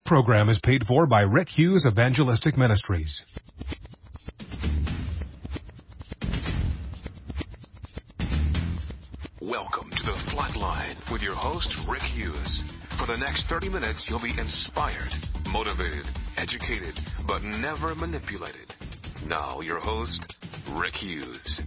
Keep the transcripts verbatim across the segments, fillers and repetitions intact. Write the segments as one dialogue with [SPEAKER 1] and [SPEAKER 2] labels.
[SPEAKER 1] program is paid for by Rick Hughes Evangelistic Ministries.
[SPEAKER 2] Welcome to the Flatline with your host, Rick Hughes. For the next thirty minutes, you'll be inspired, motivated, educated, but never manipulated. Now, your host, Rick Hughes.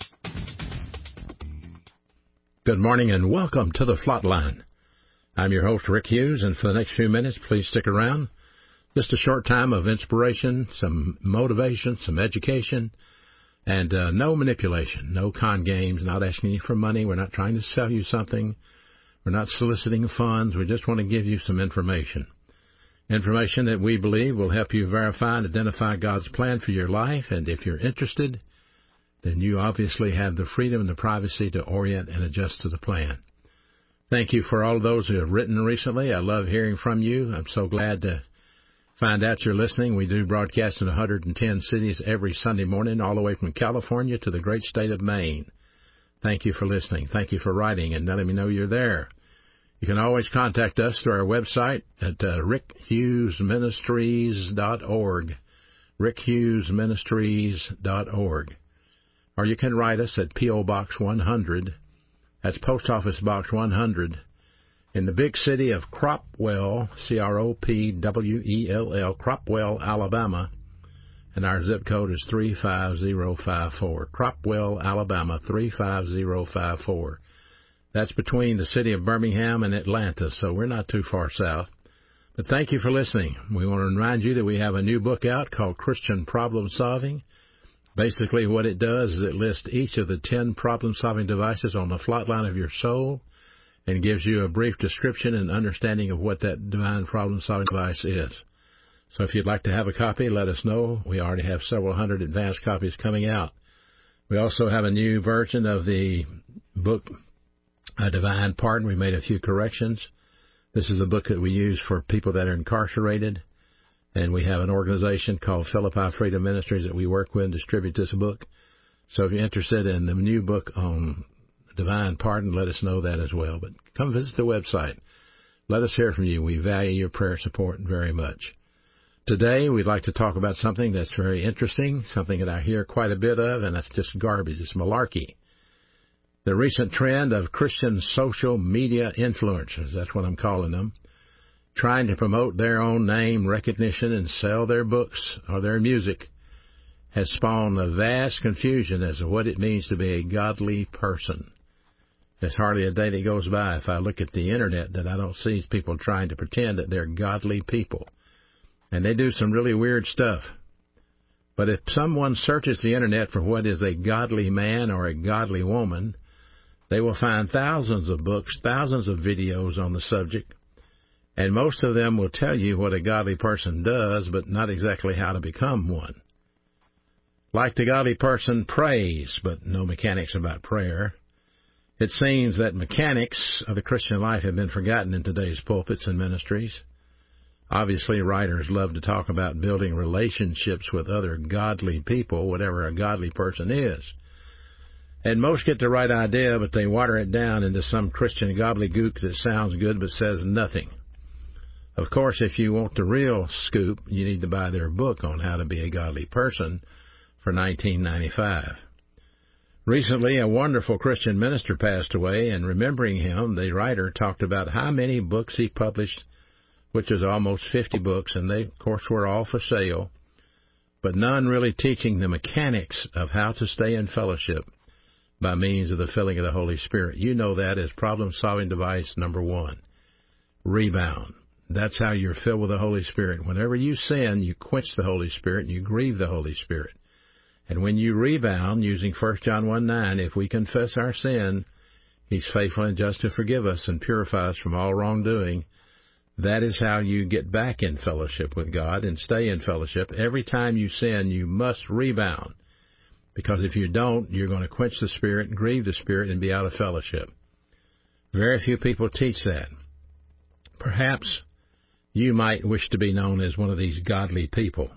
[SPEAKER 3] Good morning and welcome to the Flatline. I'm your host, Rick Hughes, and for the next few minutes, please stick around. Just a short time of inspiration, some motivation, some education, and uh, no manipulation, no con games, not asking you for money. We're not trying to sell you something. We're not soliciting funds. We just want to give you some information. Information that we believe will help you verify and identify God's plan for your life. And if you're interested, then you obviously have the freedom and the privacy to orient and adjust to the plan. Thank you for all of those who have written recently. I love hearing from you. I'm so glad to find out you're listening. We do broadcast in one hundred ten cities every Sunday morning, all the way from California to the great state of Maine. Thank you for listening. Thank you for writing and letting me know you're there. You can always contact us through our website at uh, rick hughes ministries dot org, rick hughes ministries dot org. Or you can write us at P O. Box one hundred. That's Post Office Box one hundred in the big city of Cropwell, C R O P W E L L, Cropwell, Alabama. And our zip code is three five zero five four. Cropwell, Alabama, three five zero five four. That's between the city of Birmingham and Atlanta, so we're not too far south. But thank you for listening. We want to remind you that we have a new book out called Christian Problem Solving. Basically, what it does is it lists each of the ten problem-solving devices on the flatline of your soul and gives you a brief description and understanding of what that divine problem-solving device is. So if you'd like to have a copy, let us know. We already have several hundred advanced copies coming out. We also have a new version of the book, A Divine Pardon. We made a few corrections. This is a book that we use for people that are incarcerated. And we have an organization called Philippi Freedom Ministries that we work with and distribute this book. So if you're interested in the new book on Divine Pardon, let us know that as well. But come visit the website. Let us hear from you. We value your prayer support very much. Today, we'd like to talk about something that's very interesting, something that I hear quite a bit of, and that's just garbage. It's malarkey. The recent trend of Christian social media influencers, that's what I'm calling them, trying to promote their own name recognition and sell their books or their music, has spawned a vast confusion as to what it means to be a godly person. There's hardly a day that goes by if I look at the Internet that I don't see people trying to pretend that they're godly people. And they do some really weird stuff. But if someone searches the Internet for what is a godly man or a godly woman, they will find thousands of books, thousands of videos on the subject. And most of them will tell you what a godly person does, but not exactly how to become one. Like the godly person prays, but no mechanics about prayer. It seems that mechanics of the Christian life have been forgotten in today's pulpits and ministries. Obviously, writers love to talk about building relationships with other godly people, whatever a godly person is. And most get the right idea, but they water it down into some Christian gobbledygook that sounds good but says nothing. Of course, if you want the real scoop, you need to buy their book on how to be a godly person for nineteen ninety-five. Recently, a wonderful Christian minister passed away, and remembering him, the writer talked about how many books he published, which is almost fifty books, and they, of course, were all for sale, but none really teaching the mechanics of how to stay in fellowship by means of the filling of the Holy Spirit. You know that as problem-solving device number one, rebound. That's how you're filled with the Holy Spirit. Whenever you sin, you quench the Holy Spirit and you grieve the Holy Spirit. And when you rebound, using First John one nine, if we confess our sin, He's faithful and just to forgive us and purify us from all wrongdoing. That is how you get back in fellowship with God and stay in fellowship. Every time you sin, you must rebound. Because if you don't, you're going to quench the Spirit, grieve the Spirit, and be out of fellowship. Very few people teach that. Perhaps you might wish to be known as one of these godly people.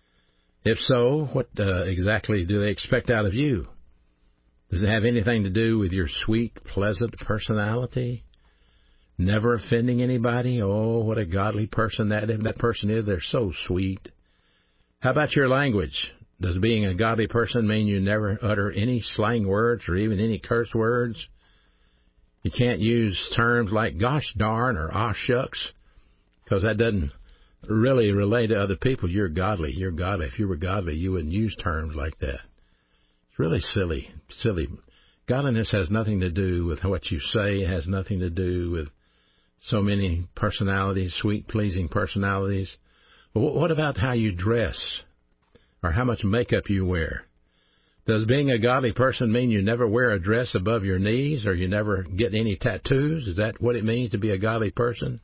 [SPEAKER 3] If so, what uh, exactly do they expect out of you? Does it have anything to do with your sweet, pleasant personality? never offending anybody. Oh, what a godly person that that person is. They're so sweet. How about your language? Does being a godly person mean you never utter any slang words or even any curse words? You can't use terms like gosh darn or ah shucks, because that doesn't really relate to other people. You're godly. You're godly. If you were godly, you wouldn't use terms like that. It's really silly, silly. Godliness has nothing to do with what you say. It has nothing to do with so many personalities, sweet, pleasing personalities. But what about how you dress or how much makeup you wear? Does being a godly person mean you never wear a dress above your knees or you never get any tattoos? Is that what it means to be a godly person?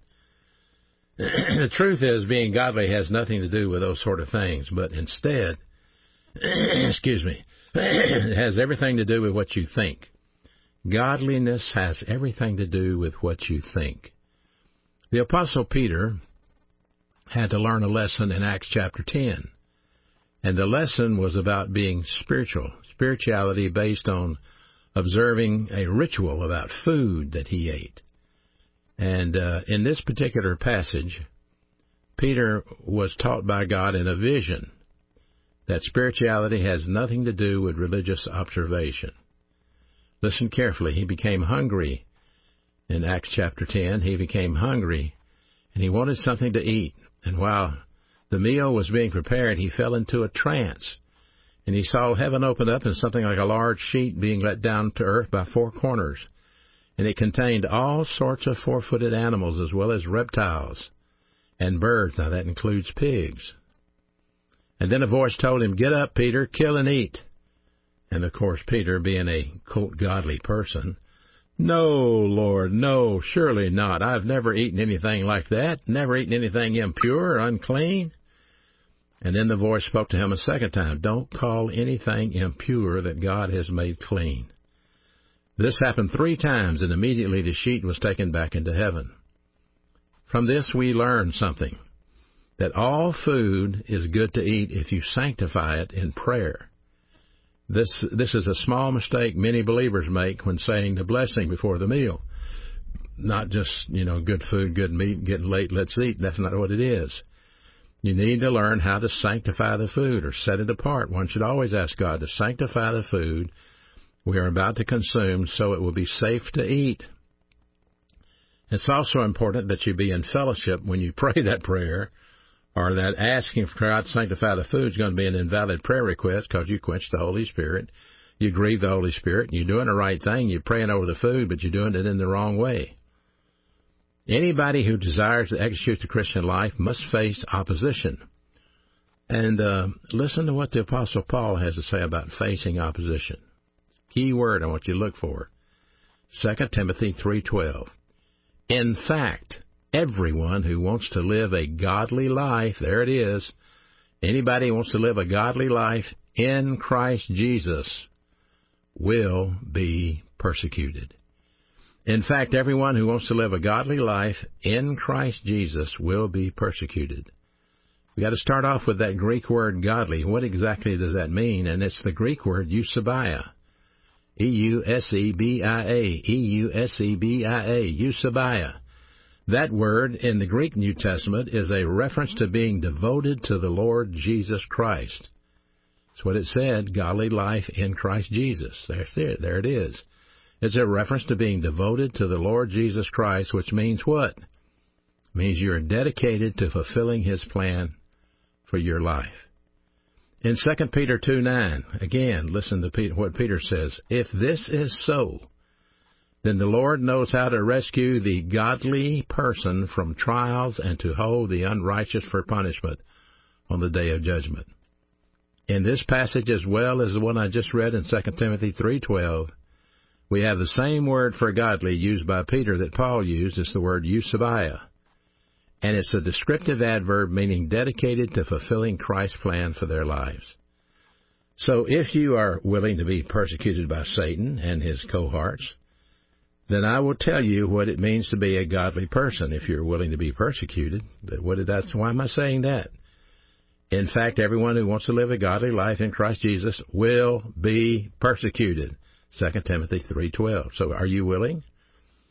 [SPEAKER 3] The truth is, being godly has nothing to do with those sort of things, but instead, excuse me, it has everything to do with what you think. Godliness has everything to do with what you think. The Apostle Peter had to learn a lesson in Acts chapter ten. And the lesson was about being spiritual, spirituality based on observing a ritual about food that he ate. And uh, in this particular passage, Peter was taught by God in a vision that spirituality has nothing to do with religious observation. Listen carefully. He became hungry in Acts chapter ten. He became hungry, and he wanted something to eat. And while the meal was being prepared, he fell into a trance, and he saw heaven open up and something like a large sheet being let down to earth by four corners, and it contained all sorts of four-footed animals as well as reptiles and birds. Now, that includes pigs. And then a voice told him, "Get up, Peter, kill and eat." And, of course, Peter, being a, quote, godly person, "No, Lord, no, surely not. I've never eaten anything like that, never eaten anything impure or unclean." And then the voice spoke to him a second time, "Don't call anything impure that God has made clean." This happened three times, and immediately the sheet was taken back into heaven. From this we learn something, that all food is good to eat if you sanctify it in prayer. This this is a small mistake many believers make when saying the blessing before the meal. Not just, you know, good food, good meat, getting late, let's eat. That's not what it is. You need to learn how to sanctify the food or set it apart. One should always ask God to sanctify the food we are about to consume so it will be safe to eat. It's also important that you be in fellowship when you pray that prayer, or that asking for God to sanctify the food is going to be an invalid prayer request because you quench the Holy Spirit. You grieve the Holy Spirit. You're doing the right thing. You're praying over the food, but you're doing it in the wrong way. Anybody who desires to execute the Christian life must face opposition. And uh, listen to what the Apostle Paul has to say about facing opposition. Key word I want you to look for. Second Timothy three twelve. In fact, everyone who wants to live a godly life, there it is, anybody who wants to live a godly life in Christ Jesus will be persecuted. In fact, everyone who wants to live a godly life in Christ Jesus will be persecuted. We've got to start off with that Greek word godly. What exactly does that mean? And it's the Greek word eusebia. E U S E B I A. E U S E B I A. Eusebia. That word in the Greek New Testament is a reference to being devoted to the Lord Jesus Christ. That's what it said, godly life in Christ Jesus. There, there it is. It's a reference to being devoted to the Lord Jesus Christ, which means what? It means you're dedicated to fulfilling His plan for your life. In Second Peter two nine, again, listen to Peter, what Peter says. If this is so, then the Lord knows how to rescue the godly person from trials and to hold the unrighteous for punishment on the day of judgment. In this passage, as well as the one I just read in Second Timothy three twelve, we have the same word for godly used by Peter that Paul used. It's the word eusebia. And it's a descriptive adverb meaning dedicated to fulfilling Christ's plan for their lives. So if you are willing to be persecuted by Satan and his cohorts, then I will tell you what it means to be a godly person if you're willing to be persecuted. What did that, why am I saying that? In fact, everyone who wants to live a godly life in Christ Jesus will be persecuted. Second Timothy three twelve. So are you willing?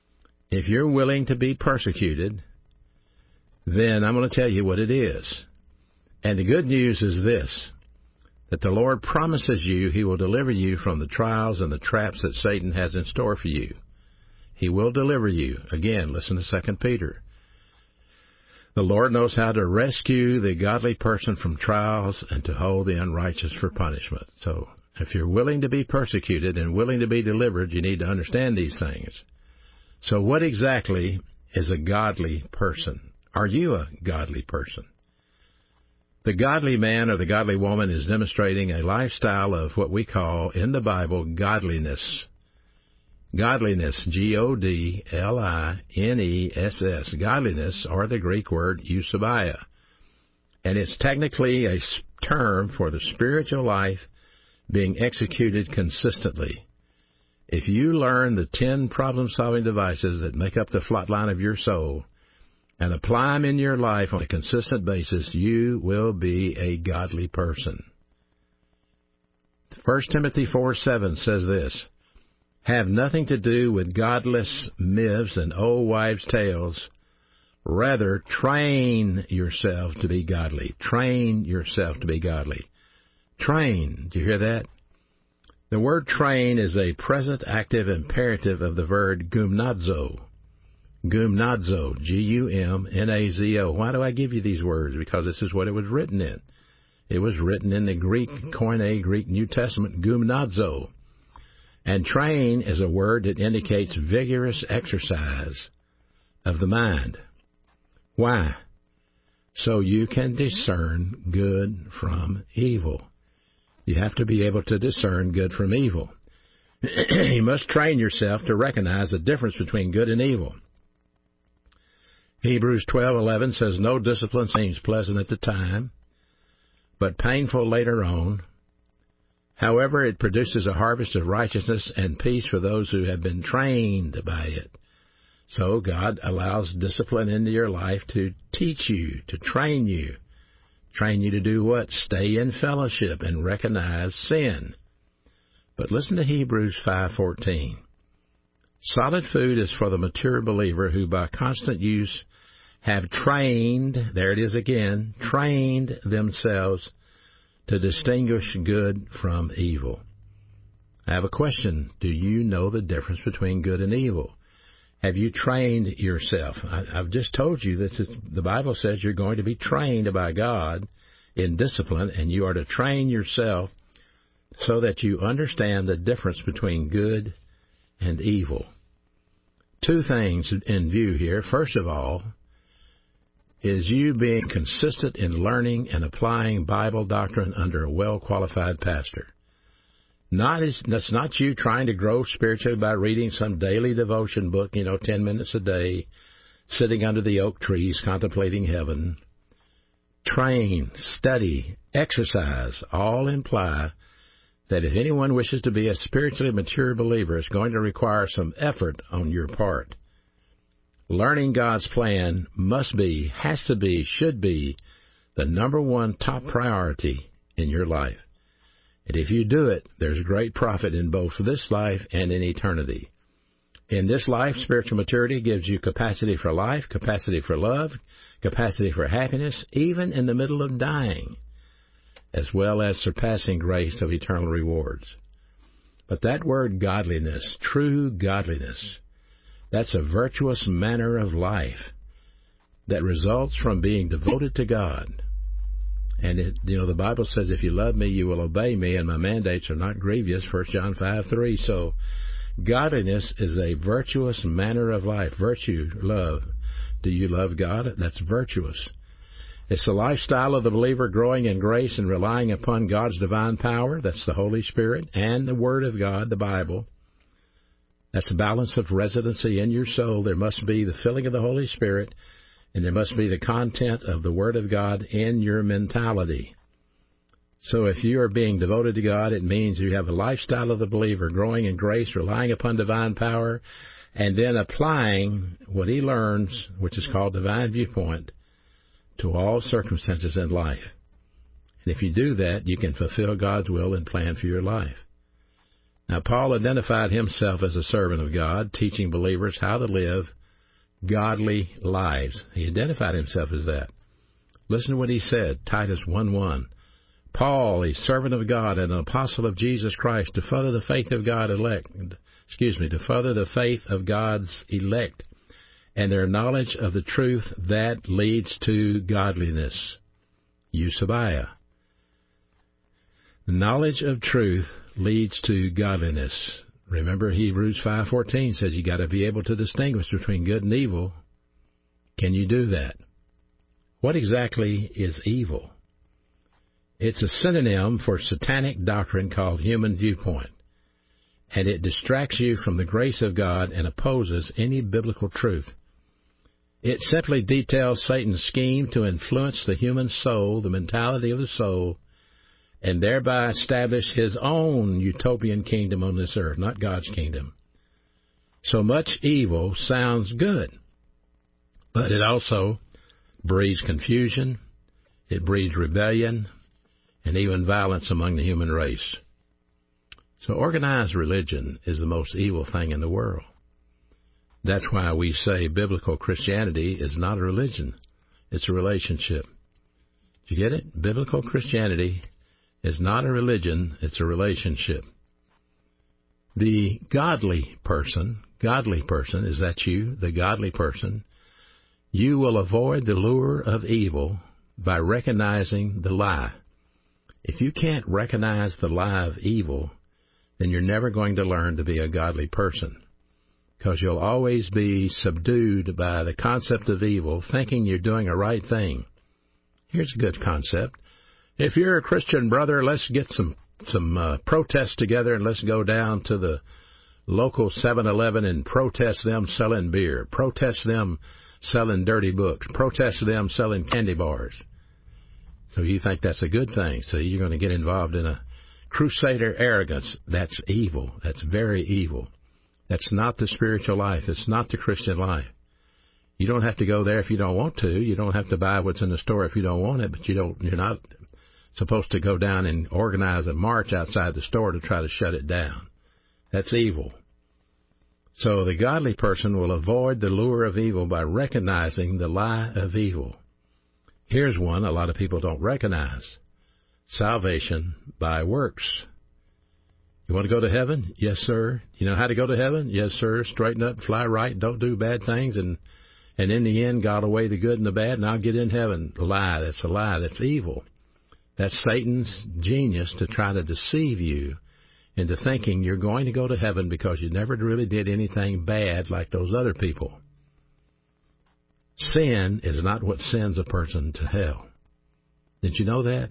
[SPEAKER 3] if you're willing to be persecuted, then I'm going to tell you what it is. And the good news is this, that the Lord promises you He will deliver you from the trials and the traps that Satan has in store for you. He will deliver you. Again, listen to Second Peter. The Lord knows how to rescue the godly person from trials and to hold the unrighteous for punishment. So if you're willing to be persecuted and willing to be delivered, you need to understand these things. So what exactly is a godly person? Are you a godly person? The godly man or the godly woman is demonstrating a lifestyle of what we call in the Bible godliness. Godliness, G O D L I N E S S. Godliness, or the Greek word eusebeia. And it's technically a term for the spiritual life being executed consistently. If you learn the ten problem-solving devices that make up the flot line of your soul and apply them in your life on a consistent basis, you will be a godly person. First Timothy four seven says this, have nothing to do with godless myths and old wives' tales. Rather, train yourself to be godly. Train yourself to be godly. Train. Do you hear that? The word train is a present active imperative of the verb gumnazo. Gumnazo, G U M N A Z O. Why do I give you these words? Because this is what it was written in. It was written in the Greek, Koine Greek New Testament, gumnazo. And train is a word that indicates vigorous exercise of the mind. Why? So you can discern good from evil. You have to be able to discern good from evil. You must train yourself to recognize the difference between good and evil. Hebrews twelve eleven says, no discipline seems pleasant at the time, but painful later on. However, it produces a harvest of righteousness and peace for those who have been trained by it. So God allows discipline into your life to teach you, to train you. Train you to do what? Stay in fellowship and recognize sin. But listen to Hebrews five fourteen. Solid food is for the mature believer who by constant use have trained, there it is again, trained themselves to distinguish good from evil. I have a question. Do you know the difference between good and evil? Have you trained yourself? I, I've just told you this is, the Bible says you're going to be trained by God in discipline, and you are to train yourself so that you understand the difference between good and evil. Two things in view here. First of all, is you being consistent in learning and applying Bible doctrine under a well-qualified pastor. Not is, that's not you trying to grow spiritually by reading some daily devotion book, you know, ten minutes a day, sitting under the oak trees, contemplating heaven. Train, study, exercise, all imply that if anyone wishes to be a spiritually mature believer, it's going to require some effort on your part. Learning God's plan must be, has to be, should be the number one top priority in your life. And if you do it, there's great profit in both this life and in eternity. In this life, spiritual maturity gives you capacity for life, capacity for love, capacity for happiness, even in the middle of dying, as well as surpassing grace of eternal rewards. But that word godliness, true godliness, that's a virtuous manner of life that results from being devoted to God. And, it, you know, the Bible says, if you love me, you will obey me, and my mandates are not grievous, First John five three. So godliness is a virtuous manner of life. Virtue, love. Do you love God? That's virtuous. It's the lifestyle of the believer growing in grace and relying upon God's divine power. That's the Holy Spirit and the Word of God, the Bible. That's the balance of residency in your soul. There must be the filling of the Holy Spirit, and there must be the content of the Word of God in your mentality. So if you are being devoted to God, it means you have a lifestyle of the believer, growing in grace, relying upon divine power, and then applying what he learns, which is called divine viewpoint, to all circumstances in life. And if you do that, you can fulfill God's will and plan for your life. Now, Paul identified himself as a servant of God, teaching believers how to live godly lives. He identified himself as that. Listen to what he said, Titus one one. Paul, a servant of God and an apostle of Jesus Christ, to further the faith of God elect, excuse me, to further the faith of God's elect and their knowledge of the truth that leads to godliness. Eusebiah. The knowledge of truth leads to godliness. Remember, Hebrews five fourteen says you got to be able to distinguish between good and evil. Can you do that? What exactly is evil? It's a synonym for satanic doctrine called human viewpoint, and it distracts you from the grace of God and opposes any biblical truth. It simply details Satan's scheme to influence the human soul, the mentality of the soul, and thereby establish his own utopian kingdom on this earth, not God's kingdom. So much evil sounds good, but it also breeds confusion, it breeds rebellion, and even violence among the human race. So organized religion is the most evil thing in the world. That's why we say biblical Christianity is not a religion. It's a relationship. Did you get it? Biblical Christianity is not a religion. It's a relationship. The godly person, godly person, is that you, the godly person? You will avoid the lure of evil by recognizing the lie. If you can't recognize the lie of evil, then you're never going to learn to be a godly person, because you'll always be subdued by the concept of evil, thinking you're doing a right thing. Here's a good concept. If you're a Christian brother, let's get some some uh, protests together and let's go down to the local seven eleven and protest them selling beer, protest them selling dirty books, protest them selling candy bars. So you think that's a good thing. So you're going to get involved in a crusader arrogance. That's evil. That's very evil. That's not the spiritual life. It's not the Christian life. You don't have to go there if you don't want to. You don't have to buy what's in the store if you don't want it, but you don't, you're not supposed to go down and organize a march outside the store to try to shut it down. That's evil. So the godly person will avoid the lure of evil by recognizing the lie of evil. Here's one a lot of people don't recognize. Salvation by works. You want to go to heaven? Yes, sir. You know how to go to heaven? Yes, sir. Straighten up, fly right, don't do bad things, and, and in the end, God will weigh the good and the bad, and I'll get in heaven. A lie. That's a lie. That's evil. That's Satan's genius to try to deceive you into thinking you're going to go to heaven because you never really did anything bad like those other people. Sin is not what sends a person to hell. Did you know that?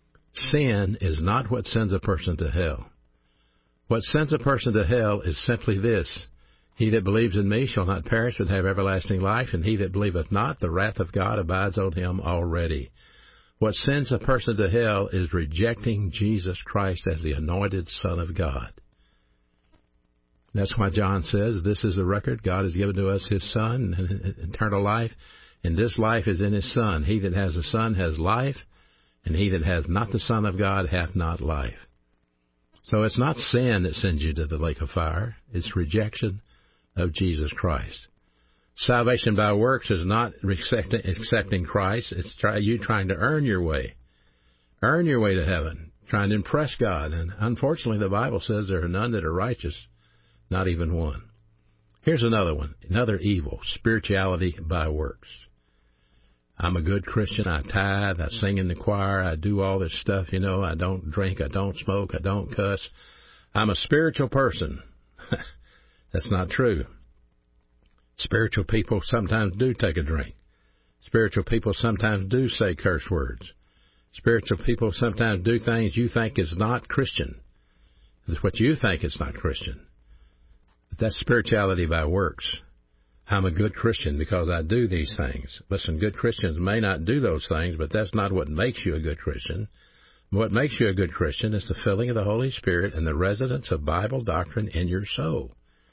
[SPEAKER 3] Sin is not what sends a person to hell. What sends a person to hell is simply this: he that believes in me shall not perish but have everlasting life, and he that believeth not, the wrath of God abides on him already. What sends a person to hell is rejecting Jesus Christ as the anointed Son of God. That's why John says, this is the record God has given to us, his Son, and eternal life, and this life is in his Son. He that has the Son has life, and he that has not the Son of God hath not life. So it's not sin that sends you to the lake of fire. It's rejection of Jesus Christ. Salvation by works is not accepting Christ. It's try, you trying to earn your way. Earn your way to heaven, trying to impress God. And unfortunately, the Bible says there are none that are righteous, not even one. Here's another one, another evil, spirituality by works. I'm a good Christian. I tithe. I sing in the choir. I do all this stuff, you know. I don't drink. I don't smoke. I don't cuss. I'm a spiritual person. That's not true. Spiritual people sometimes do take a drink. Spiritual people sometimes do say curse words. Spiritual people sometimes do things you think is not Christian. It's what you think is not Christian. But that's spirituality by works. I'm a good Christian because I do these things. Listen, good Christians may not do those things, but that's not what makes you a good Christian. What makes you a good Christian is the filling of the Holy Spirit and the residence of Bible doctrine in your soul.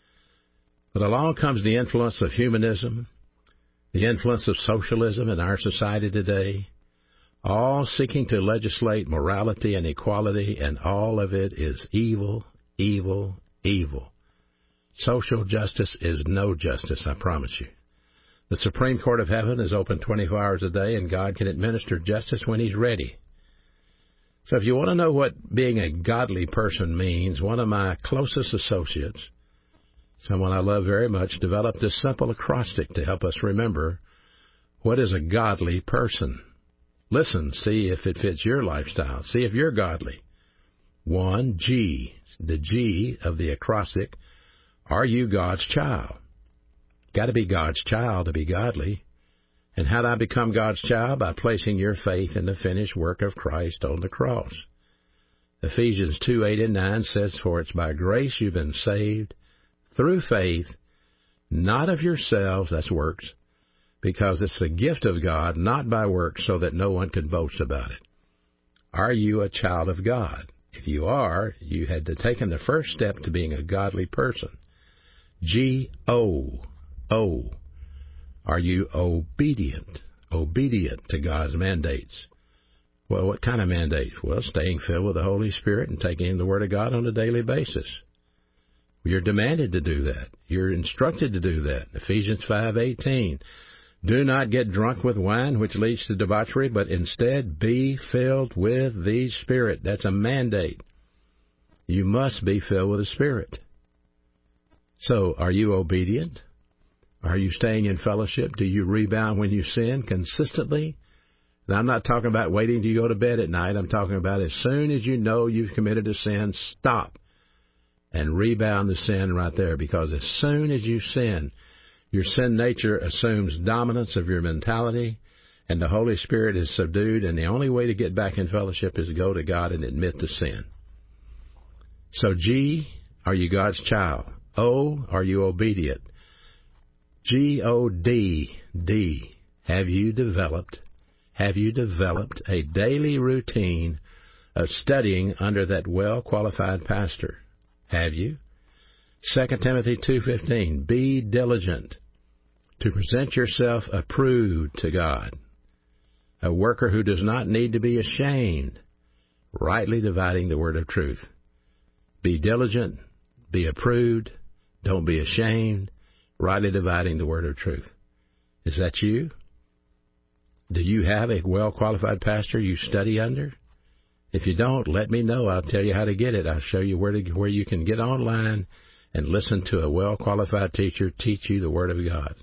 [SPEAKER 3] But along comes the influence of humanism, the influence of socialism in our society today, all seeking to legislate morality and equality, and all of it is evil, evil, evil. Social justice is no justice, I promise you. The Supreme Court of Heaven is open twenty-four hours a day, and God can administer justice when He's ready. So if you want to know what being a godly person means, one of my closest associates, someone I love very much, developed this simple acrostic to help us remember what is a godly person. Listen, see if it fits your lifestyle. See if you're godly. One, G, the G of the acrostic. Are you God's child? Got to be God's child to be godly. And how do I become God's child? By placing your faith in the finished work of Christ on the cross. Ephesians two, eight and nine says, for it's by grace you've been saved through faith, not of yourselves, that's works, because it's the gift of God, not by works, so that no one could boast about it. Are you a child of God? If you are, you had to taken the first step to being a godly person. G O O. Are you obedient? Obedient to God's mandates. Well, what kind of mandates? Well, staying filled with the Holy Spirit and taking in the Word of God on a daily basis. You're demanded to do that. You're instructed to do that. Ephesians five eighteen. Do not get drunk with wine, which leads to debauchery, but instead be filled with the Spirit. That's a mandate. You must be filled with the Spirit. So, are you obedient? Are you staying in fellowship? Do you rebound when you sin consistently? Now, I'm not talking about waiting till you go to bed at night. I'm talking about as soon as you know you've committed a sin, stop and rebound the sin right there. Because as soon as you sin, your sin nature assumes dominance of your mentality, and the Holy Spirit is subdued, and the only way to get back in fellowship is to go to God and admit the sin. So, G, are you God's child? O, are you obedient? G O D, D, have you developed, have you developed a daily routine of studying under that well-qualified pastor? Have you? Second Timothy two fifteen, be diligent to present yourself approved to God, a worker who does not need to be ashamed, rightly dividing the word of truth. Be diligent, be approved, don't be ashamed, rightly dividing the word of truth. Is that you? Do you have a well-qualified pastor you study under? If you don't, let me know. I'll tell you how to get it. I'll show you where to, where you can get online and listen to a well-qualified teacher teach you the Word of God.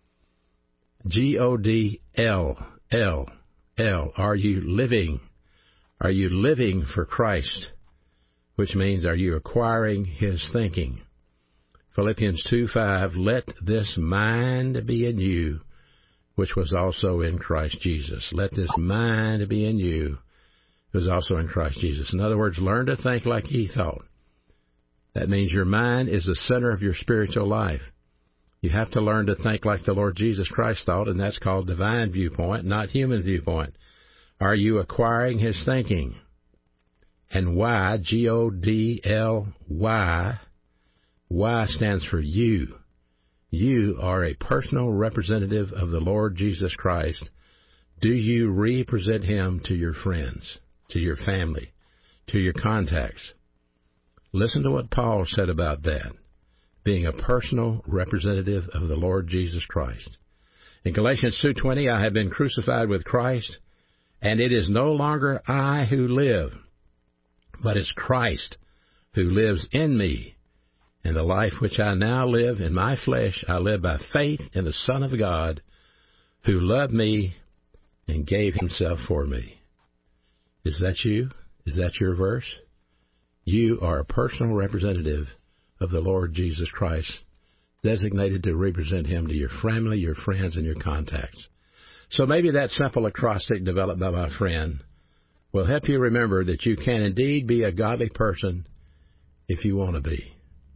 [SPEAKER 3] G O D L, L, L. Are you living? Are you living for Christ? Which means, are you acquiring His thinking? Philippians two five, let this mind be in you, which was also in Christ Jesus. Let this mind be in you, which was also in Christ Jesus. In other words, learn to think like He thought. That means your mind is the center of your spiritual life. You have to learn to think like the Lord Jesus Christ thought, and that's called divine viewpoint, not human viewpoint. Are you acquiring His thinking? And Y, G O D L Y, Y stands for you. You are a personal representative of the Lord Jesus Christ. Do you represent Him to your friends, to your family, to your contacts? Listen to what Paul said about that, being a personal representative of the Lord Jesus Christ. In Galatians two twenty, I have been crucified with Christ, and it is no longer I who live, but it's Christ who lives in me. And the life which I now live in my flesh, I live by faith in the Son of God, who loved me and gave Himself for me. Is that you? Is that your verse? You are a personal representative of the Lord Jesus Christ, designated to represent Him to your family, your friends, and your contacts. So maybe that simple acrostic developed by my friend will help you remember that you can indeed be a godly person if you want to be.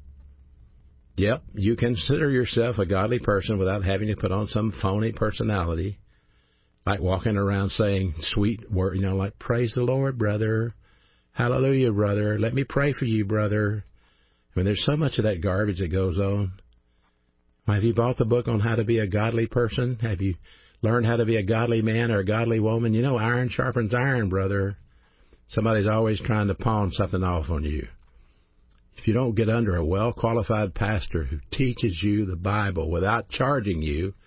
[SPEAKER 3] Yep, you consider yourself a godly person without having to put on some phony personality, like walking around saying sweet word, you know, like, praise the Lord, brother. Hallelujah, brother. Let me pray for you, brother. I mean, there's so much of that garbage that goes on. Have you bought the book on how to be a godly person? Have you learned how to be a godly man or a godly woman? You know, iron sharpens iron, brother. Somebody's always trying to pawn something off on you. If you don't get under a well-qualified pastor who teaches you the Bible without charging you,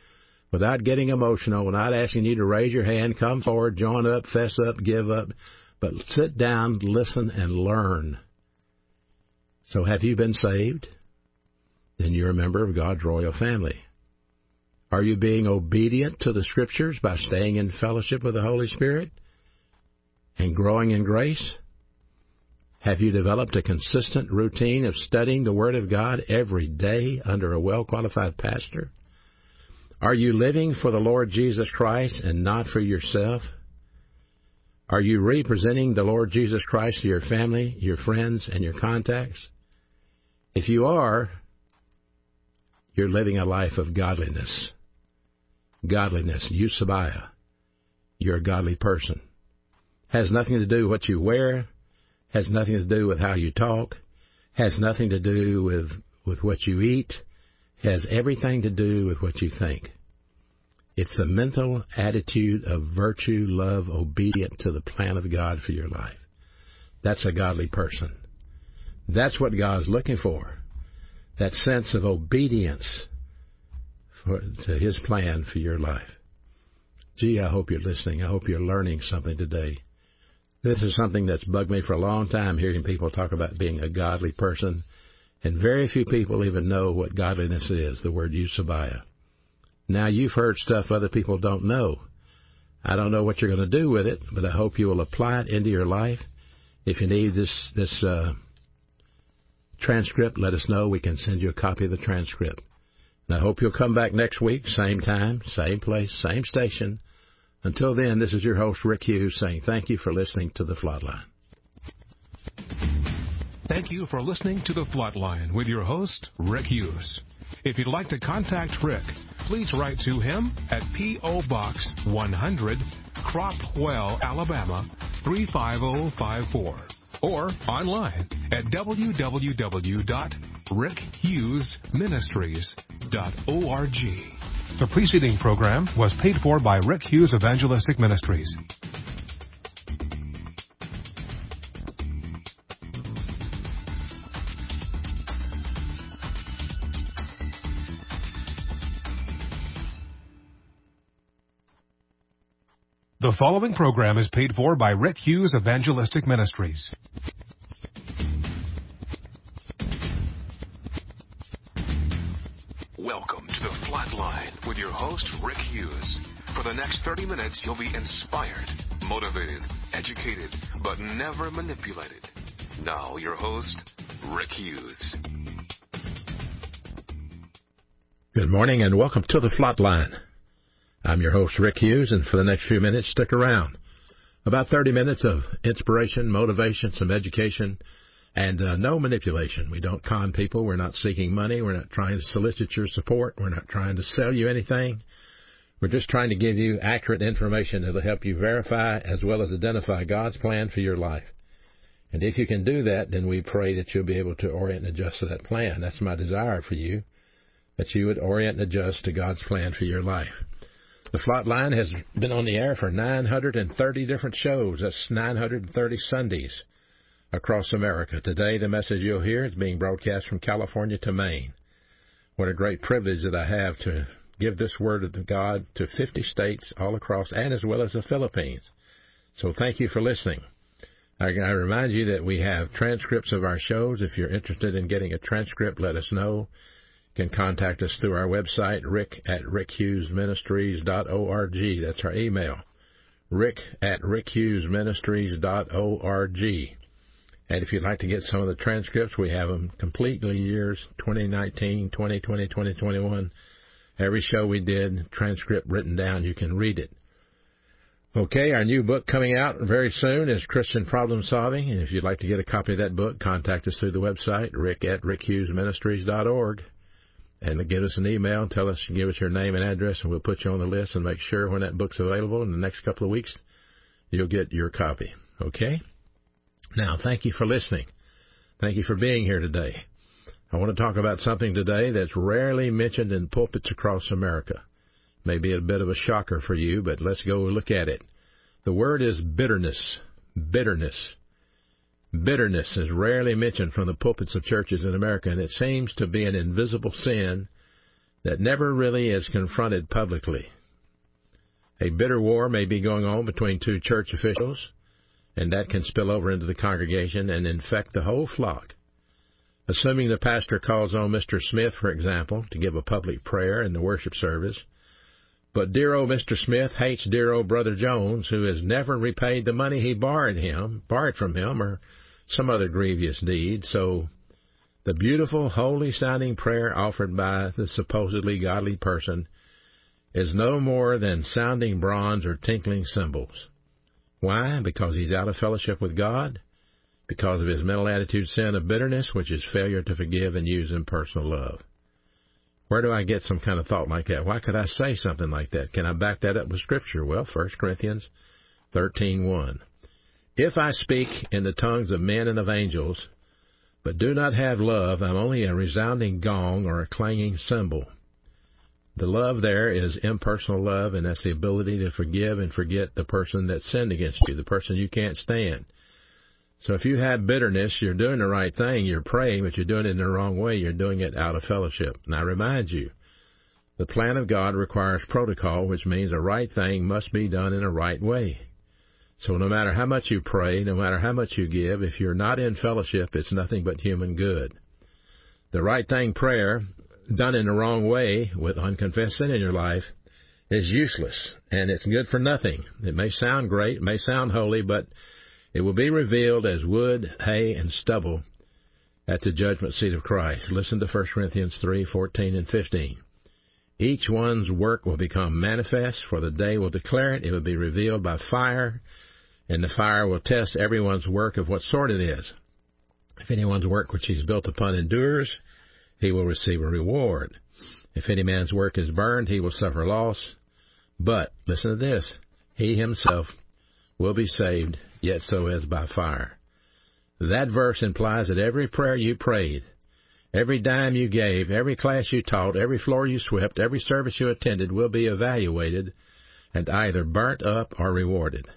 [SPEAKER 3] without getting emotional, without asking you to raise your hand, come forward, join up, fess up, give up, but sit down, listen, and learn. So have you been saved? Then you're a member of God's royal family. Are you being obedient to the Scriptures by staying in fellowship with the Holy Spirit and growing in grace? Have you developed a consistent routine of studying the Word of God every day under a well-qualified pastor? Are you living for the Lord Jesus Christ and not for yourself? Are you representing the Lord Jesus Christ to your family, your friends, and your contacts? If you are, you're living a life of godliness. Godliness, Eusebiah. You're a godly person. Has nothing to do with what you wear, has nothing to do with how you talk, has nothing to do with, with what you eat, has everything to do with what you think. It's the mental attitude of virtue, love, obedient to the plan of God for your life. That's a godly person. That's what God's looking for. That sense of obedience for, to His plan for your life. Gee, I hope you're listening. I hope you're learning something today. This is something that's bugged me for a long time, hearing people talk about being a godly person. And very few people even know what godliness is, the word Eusebiah. Now, you've heard stuff other people don't know. I don't know what you're going to do with it, but I hope you will apply it into your life. If you need this this uh, transcript, let us know. We can send you a copy of the transcript. And I hope you'll come back next week, same time, same place, same station. Until then, this is your host, Rick Hughes, saying thank you for listening to The Flatline.
[SPEAKER 1] Thank you for listening to The Flatline with your host, Rick Hughes. If you'd like to contact Rick, please write to him at P O. Box one hundred, Cropwell, Alabama three five zero five four, or online at w w w dot rick hughes ministries dot org.
[SPEAKER 2] The preceding program was paid for by Rick Hughes Evangelistic Ministries. The following program is paid for by Rick Hughes Evangelistic Ministries.
[SPEAKER 4] Welcome to The Flatline with your host, Rick Hughes. For the next thirty minutes, you'll be inspired, motivated, educated, but never manipulated. Now, your host, Rick Hughes.
[SPEAKER 3] Good morning and welcome to The Flatline. I'm your host, Rick Hughes, and for the next few minutes, stick around. About thirty minutes of inspiration, motivation, some education, and uh, no manipulation. We don't con people. We're not seeking money. We're not trying to solicit your support. We're not trying to sell you anything. We're just trying to give you accurate information that will help you verify as well as identify God's plan for your life. And if you can do that, then we pray that you'll be able to orient and adjust to that plan. That's my desire for you, that you would orient and adjust to God's plan for your life. The Flatline has been on the air for nine hundred thirty different shows. That's nine hundred thirty Sundays across America. Today, the message you'll hear is being broadcast from California to Maine. What a great privilege that I have to give this word of God to fifty states all across, and as well as the Philippines. So thank you for listening. I, I remind you that we have transcripts of our shows. If you're interested in getting a transcript, let us know. You can contact us through our website, rick at rick hughes ministries dot org. That's our email, rick at rick hughes ministries dot org. And if you'd like to get some of the transcripts, we have them completely years twenty nineteen, twenty twenty, twenty twenty-one. Every show we did, transcript written down, you can read it. Okay, our new book coming out very soon is Christian Problem Solving. And if you'd like to get a copy of that book, contact us through the website, rick at rick hughes ministries dot org. And give us an email, tell us, give us your name and address, and we'll put you on the list and make sure when that book's available in the next couple of weeks, you'll get your copy. Okay? Now, thank you for listening. Thank you for being here today. I want to talk about something today that's rarely mentioned in pulpits across America. Maybe a bit of a shocker for you, but let's go look at it. The word is bitterness. Bitterness. Bitterness is rarely mentioned from the pulpits of churches in America, and it seems to be an invisible sin that never really is confronted publicly. A bitter war may be going on between two church officials, and that can spill over into the congregation and infect the whole flock. Assuming the pastor calls on Mister Smith, for example, to give a public prayer in the worship service, but dear old Mister Smith hates dear old Brother Jones, who has never repaid the money he borrowed him, borrowed from him, or some other grievous deed, so the beautiful, holy-sounding prayer offered by the supposedly godly person is no more than sounding bronze or tinkling cymbals. Why? Because he's out of fellowship with God? Because of his mental attitude sin of bitterness, which is failure to forgive and use impersonal love. Where do I get some kind of thought like that? Why could I say something like that? Can I back that up with Scripture? Well, First Corinthians thirteen one. If I speak in the tongues of men and of angels, but do not have love, I'm only a resounding gong or a clanging cymbal. The love there is impersonal love, and that's the ability to forgive and forget the person that sinned against you, the person you can't stand. So if you have bitterness, you're doing the right thing, you're praying, but you're doing it in the wrong way, you're doing it out of fellowship. And I remind you, the plan of God requires protocol, which means a right thing must be done in a right way. So no matter how much you pray, no matter how much you give, if you're not in fellowship, it's nothing but human good. The right thing prayer, done in the wrong way, with unconfessed sin in your life, is useless, and it's good for nothing. It may sound great, it may sound holy, but it will be revealed as wood, hay, and stubble at the judgment seat of Christ. Listen to First Corinthians three fourteen and fifteen. Each one's work will become manifest, for the day will declare it. It will be revealed by fire, and the fire will test everyone's work of what sort it is. If anyone's work which he's built upon endures, he will receive a reward. If any man's work is burned, he will suffer loss. But, listen to this, he himself will be saved, yet so as by fire. That verse implies that every prayer you prayed, every dime you gave, every class you taught, every floor you swept, every service you attended will be evaluated and either burnt up or rewarded.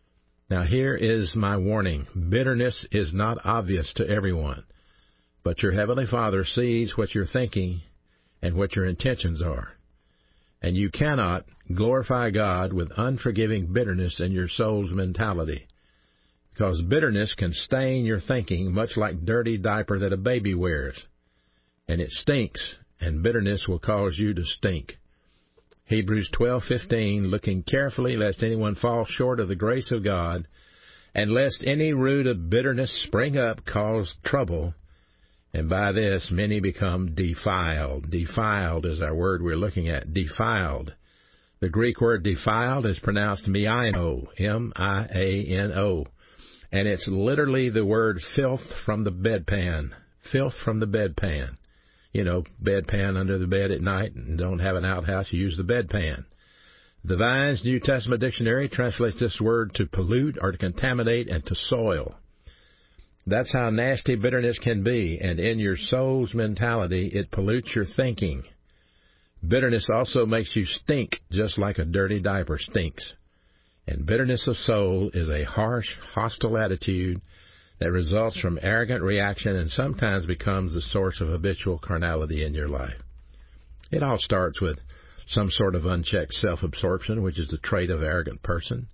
[SPEAKER 3] Now here is my warning. Bitterness is not obvious to everyone, but your Heavenly Father sees what you're thinking and what your intentions are. And you cannot glorify God with unforgiving bitterness in your soul's mentality, because bitterness can stain your thinking much like dirty diaper that a baby wears. And it stinks, and bitterness will cause you to stink. Hebrews twelve fifteen, looking carefully lest anyone fall short of the grace of God, and lest any root of bitterness spring up, cause trouble, and by this many become defiled. Defiled is our word we're looking at. Defiled. The Greek word defiled is pronounced miano, M I A N O. And it's literally the word filth from the bedpan. Filth from the bedpan. You know, bedpan under the bed at night and don't have an outhouse, you use the bedpan. The Vine's New Testament Dictionary translates this word to pollute or to contaminate and to soil. That's how nasty bitterness can be, and in your soul's mentality, it pollutes your thinking. Bitterness also makes you stink, just like a dirty diaper stinks. And bitterness of soul is a harsh, hostile attitude that results from arrogant reaction and sometimes becomes the source of habitual carnality in your life. It all starts with some sort of unchecked self-absorption, which is the trait of an arrogant person.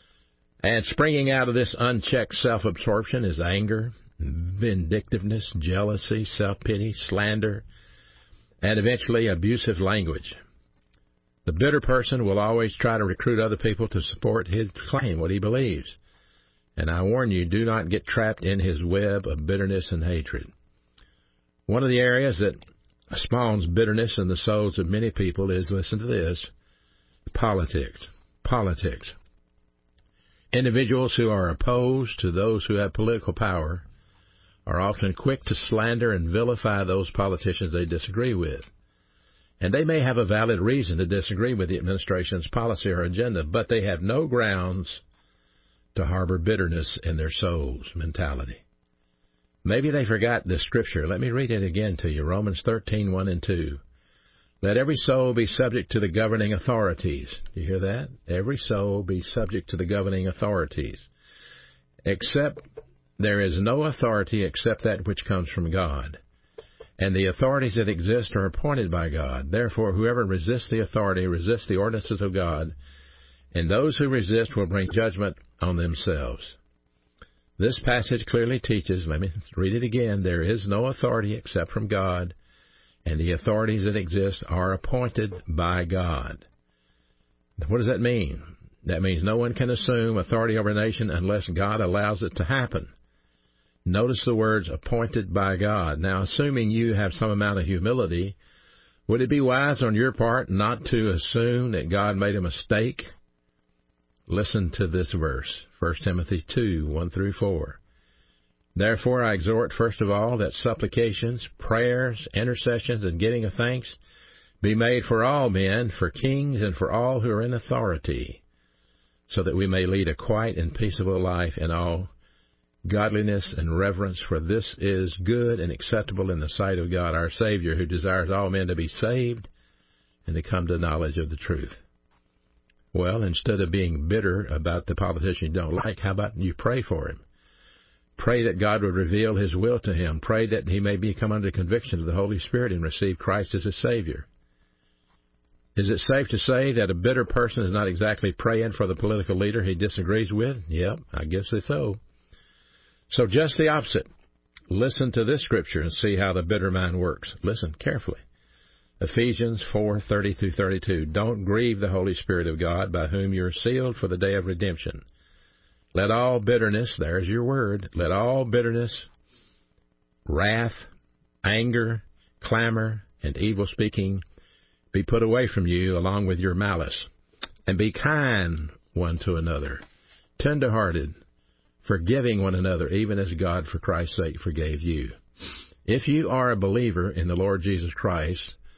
[SPEAKER 3] And springing out of this unchecked self-absorption is anger, vindictiveness, jealousy, self-pity, slander, and eventually abusive language. The bitter person will always try to recruit other people to support his claim, what he believes. And I warn you, do not get trapped in his web of bitterness and hatred. One of the areas that spawns bitterness in the souls of many people is, listen to this, politics. Politics. Individuals who are opposed to those who have political power are often quick to slander and vilify those politicians they disagree with. And they may have a valid reason to disagree with the administration's policy or agenda, but they have no grounds to harbor bitterness in their soul's mentality. Maybe they forgot this scripture. Let me read it again to you. Romans thirteen, one and two. Let every soul be subject to the governing authorities. Do you hear that? Every soul be subject to the governing authorities. Except there is no authority except that which comes from God. and the authorities that exist are appointed by God. Therefore, whoever resists the authority resists the ordinances of God, and those who resist will bring judgment on themselves. This passage clearly teaches, let me read it again, there is no authority except from God, and the authorities that exist are appointed by God. What does that mean? That means no one can assume authority over a nation unless God allows it to happen. Notice the words appointed by God. Now, assuming you have some amount of humility, would it be wise on your part not to assume that God made a mistake? Listen to this verse, First Timothy two, one through four. Therefore I exhort, first of all, that supplications, prayers, intercessions, and giving of thanks be made for all men, for kings, and for all who are in authority, so that we may lead a quiet and peaceable life in all godliness and reverence, for this is good and acceptable in the sight of God our Savior, who desires all men to be saved and to come to knowledge of the truth. Well, instead of being bitter about the politician you don't like, how about you pray for him? Pray that God would reveal His will to him. Pray that he may become under conviction of the Holy Spirit and receive Christ as his Savior. Is it safe to say that a bitter person is not exactly praying for the political leader he disagrees with? Yep, I guess so. So just the opposite. Listen to this scripture and see how the bitter mind works. Listen carefully. Ephesians four, thirty through thirty-two. Don't grieve the Holy Spirit of God, by whom you are sealed for the day of redemption. Let all bitterness, there's your word, let all bitterness, wrath, anger, clamor, and evil speaking be put away from you along with your malice. And be kind one to another, tender-hearted, forgiving one another, even as God for Christ's sake forgave you. If you are a believer in the Lord Jesus Christ,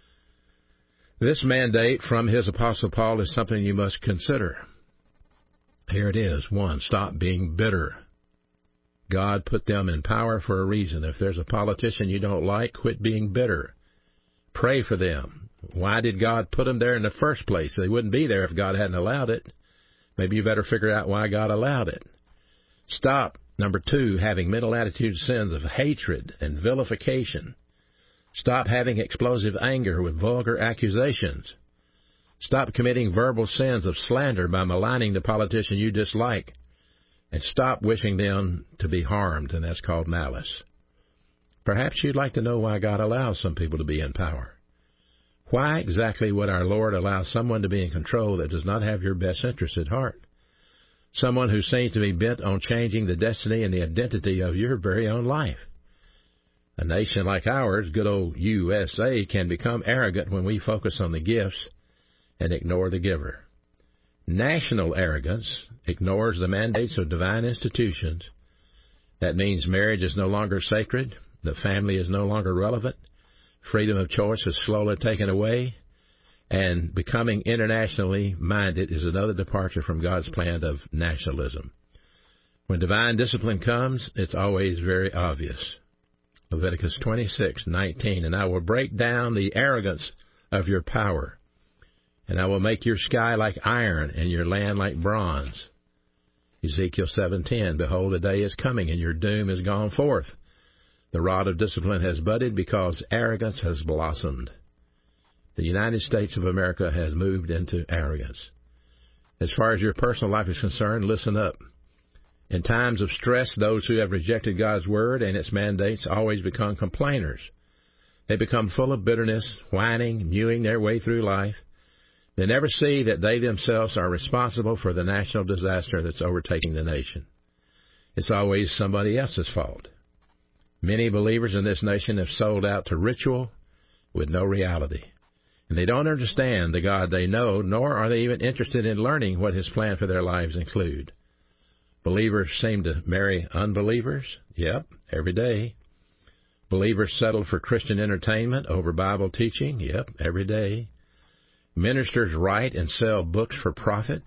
[SPEAKER 3] this mandate from his Apostle Paul is something you must consider. Here it is. One, stop being bitter. God put them in power for a reason. If there's a politician you don't like, quit being bitter. Pray for them. Why did God put them there in the first place? They wouldn't be there if God hadn't allowed it. Maybe you better figure out why God allowed it. Stop, number two, having mental attitude sins of hatred and vilification. Stop having explosive anger with vulgar accusations. Stop committing verbal sins of slander by maligning the politician you dislike. And stop wishing them to be harmed, and that's called malice. Perhaps you'd like to know why God allows some people to be in power. Why exactly would our Lord allow someone to be in control that does not have your best interests at heart? Someone who seems to be bent on changing the destiny and the identity of your very own life. A nation like ours, good old U S A, can become arrogant when we focus on the gifts and ignore the giver. National arrogance ignores the mandates of divine institutions. That means marriage is no longer sacred, the family is no longer relevant, freedom of choice is slowly taken away, and becoming internationally minded is another departure from God's plan of nationalism. When divine discipline comes, it's always very obvious. Leviticus twenty-six, nineteen, and I will break down the arrogance of your power, and I will make your sky like iron and your land like bronze. Ezekiel seven ten, behold, a day is coming, and your doom is gone forth. The rod of discipline has budded because arrogance has blossomed. The United States of America has moved into arrogance. As far as your personal life is concerned, listen up. In times of stress, those who have rejected God's word and its mandates always become complainers. They become full of bitterness, whining, mewing their way through life. They never see that they themselves are responsible for the national disaster that's overtaking the nation. It's always somebody else's fault. Many believers in this nation have sold out to ritual with no reality. And they don't understand the God they know, nor are they even interested in learning what His plan for their lives include. Believers seem to marry unbelievers. Yep, every day. Believers settle for Christian entertainment over Bible teaching. Yep, every day. Ministers write and sell books for profit.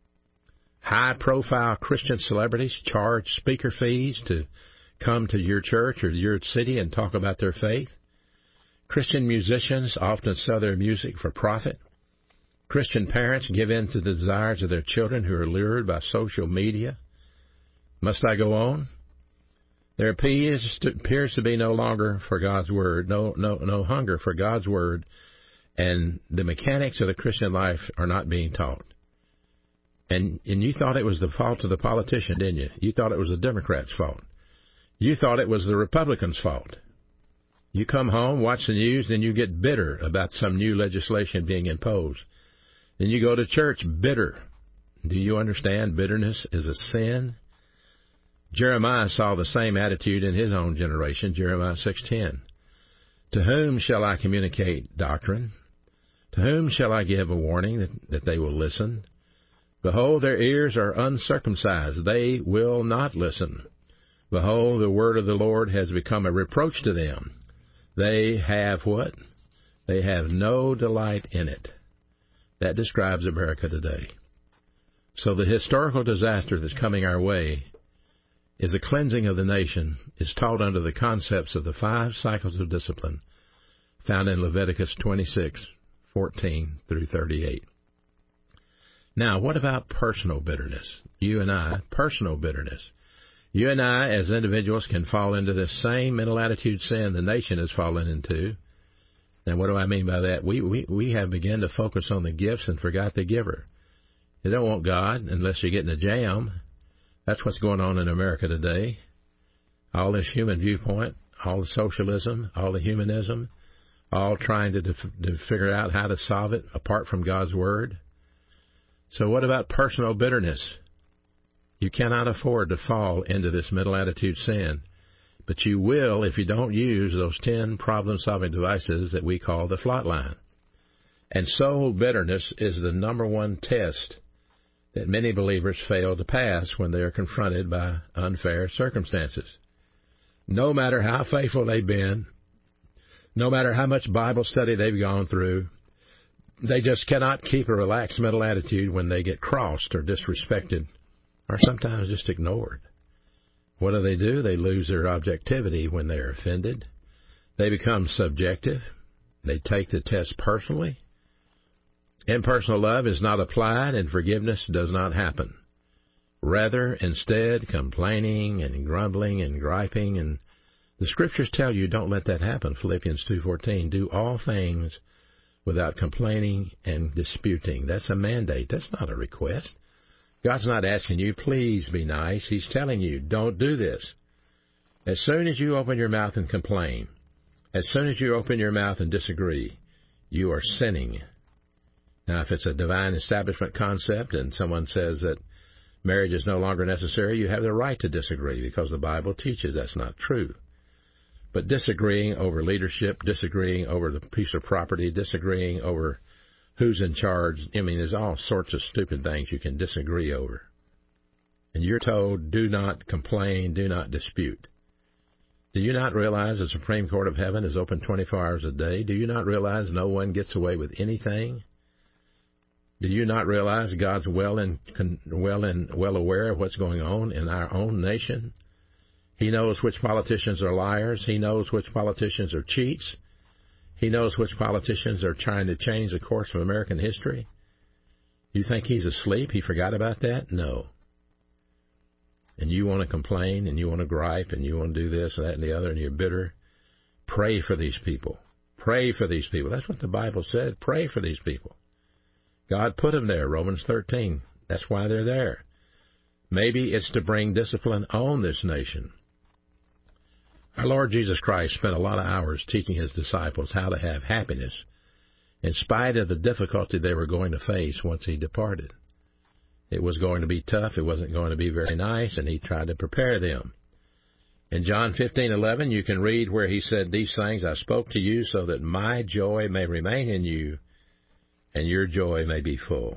[SPEAKER 3] High-profile Christian celebrities charge speaker fees to come to your church or your city and talk about their faith. Christian musicians often sell their music for profit. Christian parents give in to the desires of their children who are lured by social media. Must I go on? There appears to, appears to be no longer for God's Word, no, no, no hunger for God's Word, and the mechanics of the Christian life are not being taught. And, and you thought it was the fault of the politician, didn't you? You thought it was the Democrats' fault. You thought it was the Republicans' fault. You come home, watch the news, then you get bitter about some new legislation being imposed. Then you go to church bitter. Do you understand bitterness is a sin? Jeremiah saw the same attitude in his own generation, Jeremiah six ten. To whom shall I communicate doctrine? To whom shall I give a warning that, that they will listen? Behold, their ears are uncircumcised. They will not listen. Behold, the word of the Lord has become a reproach to them. They have what? They have no delight in it. That describes America today. So the historical disaster that's coming our way is the cleansing of the nation, is taught under the concepts of the five cycles of discipline found in Leviticus twenty-six, fourteen through thirty-eight. Now, what about personal bitterness? You and I, personal bitterness. You and I, as individuals, can fall into this same mental attitude sin the nation has fallen into. And what do I mean by that? We, we, we have begun to focus on the gifts and forgot the giver. You don't want God unless you get in a jam. That's what's going on in America today. All this human viewpoint, all the socialism, all the humanism, all trying to, def- to figure out how to solve it apart from God's Word. So what about personal bitterness? You cannot afford to fall into this mental attitude sin, but you will if you don't use those ten problem-solving devices that we call the Flatline. And soul bitterness is the number one test that many believers fail to pass when they are confronted by unfair circumstances. No matter how faithful they've been, no matter how much Bible study they've gone through, they just cannot keep a relaxed mental attitude when they get crossed or disrespected or sometimes just ignored. What do they do? They lose their objectivity when they are offended. They become subjective. They take the test personally. Impersonal love is not applied and forgiveness does not happen. Rather, instead, complaining and grumbling and griping, and the Scriptures tell you don't let that happen. Philippians two fourteen, do all things without complaining and disputing. That's a mandate. That's not a request. God's not asking you, please be nice. He's telling you, don't do this. As soon as you open your mouth and complain, as soon as you open your mouth and disagree, you are sinning. Now, if it's a divine establishment concept and someone says that marriage is no longer necessary, you have the right to disagree because the Bible teaches that's not true. But disagreeing over leadership, disagreeing over the piece of property, disagreeing over who's in charge, I mean, there's all sorts of stupid things you can disagree over. And you're told, do not complain, do not dispute. Do you not realize the Supreme Court of Heaven is open twenty-four hours a day? Do you not realize no one gets away with anything? Do you not realize God's well and well and well aware of what's going on in our own nation? He knows which politicians are liars. He knows which politicians are cheats. He knows which politicians are trying to change the course of American history. You think he's asleep? He forgot about that? No. And you want to complain and you want to gripe and you want to do this and that and the other and you're bitter. Pray for these people. Pray for these people. That's what the Bible said. Pray for these people. God put them there, Romans thirteen. That's why they're there. Maybe it's to bring discipline on this nation. Our Lord Jesus Christ spent a lot of hours teaching his disciples how to have happiness in spite of the difficulty they were going to face once he departed. It was going to be tough. It wasn't going to be very nice, and he tried to prepare them. In John fifteen eleven, you can read where he said, these things I spoke to you so that my joy may remain in you and your joy may be full.